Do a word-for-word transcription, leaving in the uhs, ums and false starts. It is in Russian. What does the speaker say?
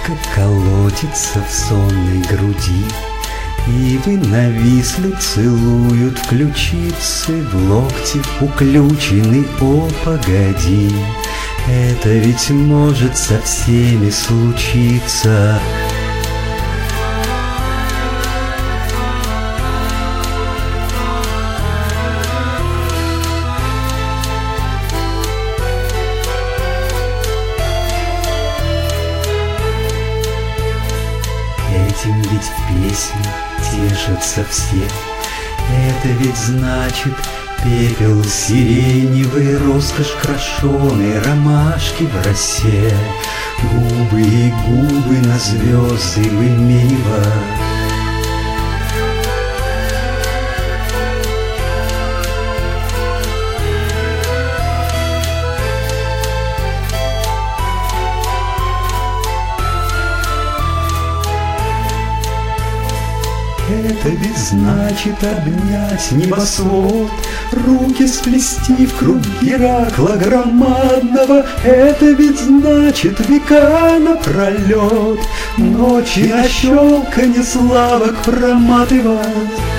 как колотится в сонной груди. Ивы нависли, целуют в ключицы, в локти уключены, о, погоди. Это ведь может со всеми случиться. Этим ведь в песне тешатся все. Это ведь значит пепел сиреневый, роскошь крашеной ромашки в росе. Губы и губы на звезды выменива. Это ведь значит обнять небосвод, руки сплести в круг Геракла громадного. Это ведь значит века напролет ночи на щелканье славок проматывать.